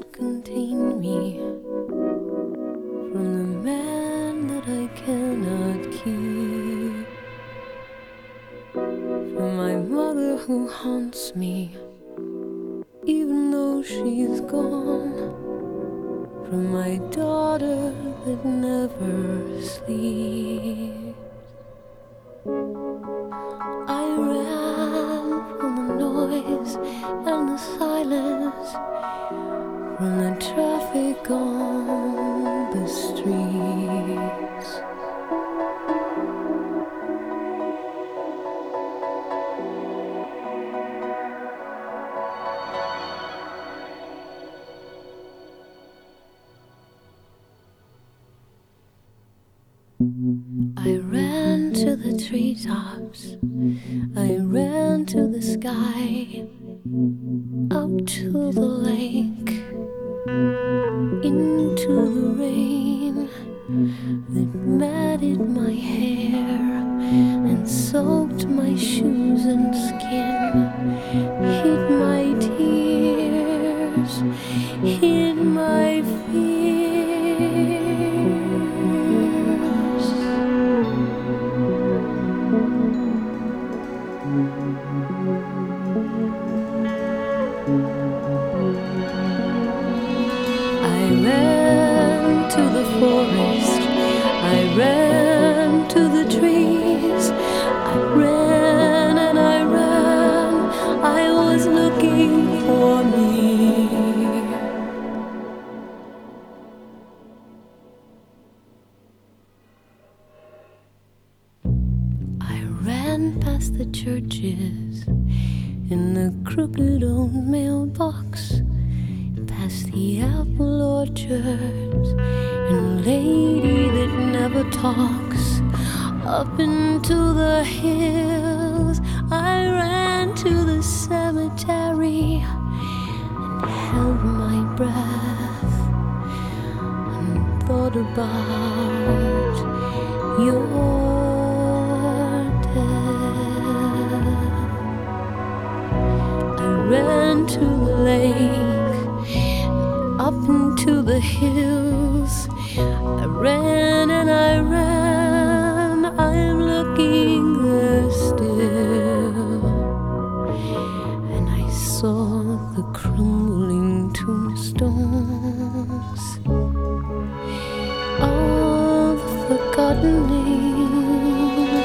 can't contain me from the man that I cannot keep, from my mother who haunts me even though she's gone, from my daughter that never sleeps. I ran from the noise and the silence, from the traffic on the streets. I ran to the treetops, I ran to the sky, up to the lake, into the rain that matted my hair and soaked my shoes and skin, hid my tears, hid my fears. I ran to the forest, I ran to the trees, I ran and I ran, I was looking for me. I ran past the churches in the crooked old mailbox, past the apple orchards and lady that never talks, up into the hills. I ran to the cemetery and held my breath and thought about your ran to the lake, up into the hills. I ran and I ran, I'm looking there still. And I saw the crumbling tombstones of forgotten names.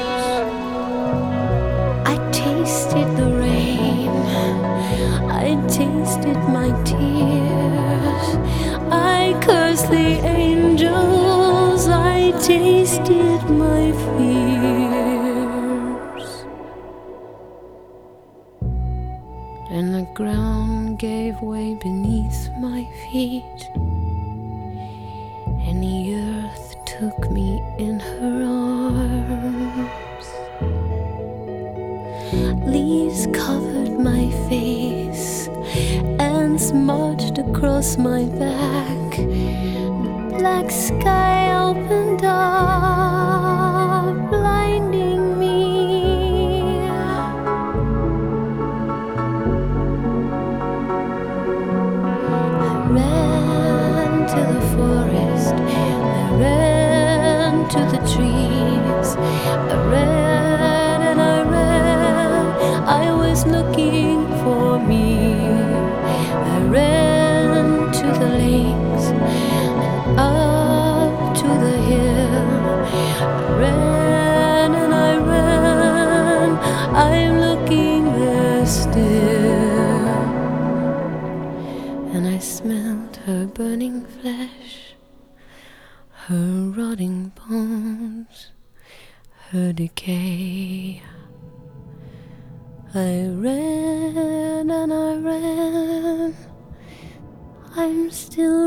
I tasted the rain, I tasted my tears, I cursed the angels, I tasted my fears. And the ground gave way beneath my feet, and the earth took me in her arms. Leaves covered my face and smudged across my back. The black sky opened up, blinding me. I ran to the forest, I ran to the trees, I ran and I ran, I was looking for me. I ran to the lakes and up to the hill. I ran and I ran, I'm looking there still. And I smelled her burning flesh, her rotting bones, her decay. I ran and I ran, I'm still